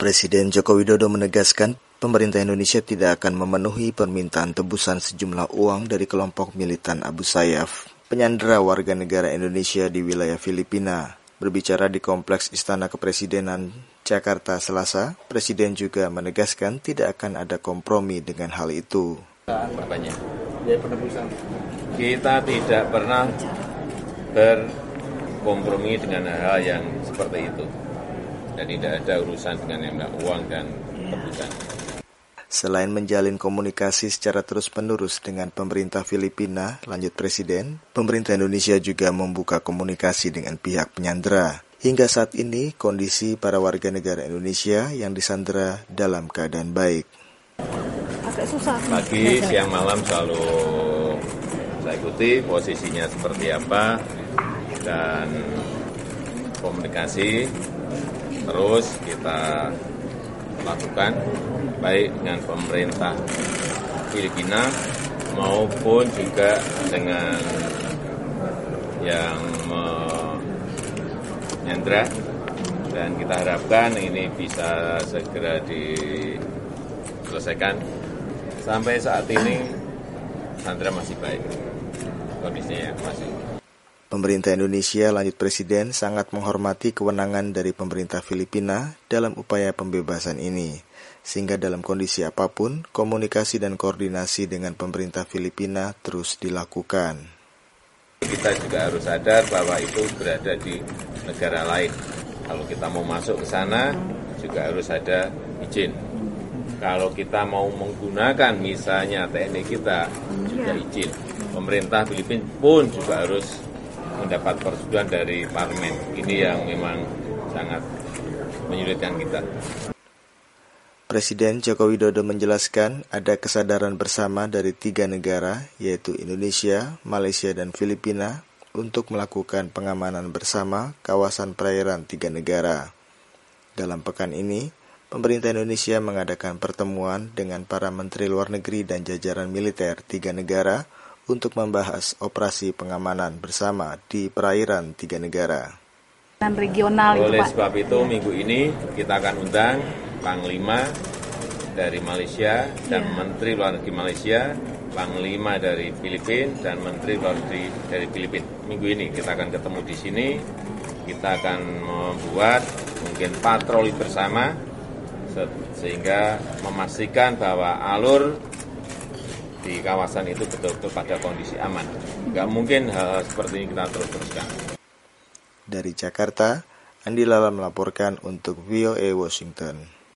Presiden Joko Widodo menegaskan pemerintah Indonesia tidak akan memenuhi permintaan tebusan sejumlah uang dari kelompok militan Abu Sayyaf, penyandera warga negara Indonesia di wilayah Filipina. Berbicara di Kompleks Istana Kepresidenan Jakarta Selasa, Presiden juga menegaskan tidak akan ada kompromi dengan hal itu. Kita tidak pernah berkompromi dengan hal yang seperti itu. Dan tidak ada urusan dengan yang uang dan tebusan. Selain menjalin komunikasi secara terus-menerus dengan pemerintah Filipina, lanjut Presiden, pemerintah Indonesia juga membuka komunikasi dengan pihak penyandera. Hingga saat ini, kondisi para warga negara Indonesia yang disandera dalam keadaan baik. Pagi, siang, malam selalu saya ikuti posisinya seperti apa dan komunikasi terus kita lakukan baik dengan pemerintah Filipina maupun juga dengan yang menyandera, dan kita harapkan ini bisa segera diselesaikan. Sampai saat ini sandera masih baik, kondisinya masih. Pemerintah Indonesia, lanjut Presiden, sangat menghormati kewenangan dari pemerintah Filipina dalam upaya pembebasan ini, sehingga dalam kondisi apapun, komunikasi dan koordinasi dengan pemerintah Filipina terus dilakukan. Kita juga harus sadar bahwa itu berada di negara lain. Kalau kita mau masuk ke sana, juga harus ada izin. Kalau kita mau menggunakan misalnya TNI kita, juga izin. Pemerintah Filipina pun juga harus mendapat persetujuan dari parlemen. Ini yang memang sangat menyulitkan kita. Presiden Joko Widodo menjelaskan ada kesadaran bersama dari 3 negara, yaitu Indonesia, Malaysia, dan Filipina, untuk melakukan pengamanan bersama kawasan perairan 3 negara. Dalam pekan ini, pemerintah Indonesia mengadakan pertemuan dengan para menteri luar negeri dan jajaran militer 3 negara untuk membahas operasi pengamanan bersama di perairan 3 negara. Regional Oleh sebab itu, minggu ini kita akan undang Panglima dari Malaysia dan Menteri Luar Negeri Malaysia, Panglima dari Filipina dan Menteri Luar Negeri dari Filipina. Minggu ini kita akan ketemu di sini, kita akan membuat mungkin patroli bersama sehingga memastikan bahwa alur di kawasan itu betul-betul pada kondisi aman. Nggak mungkin hal seperti ini kita terus-teruskan. Dari Jakarta, Andi Lala melaporkan untuk VOA Washington.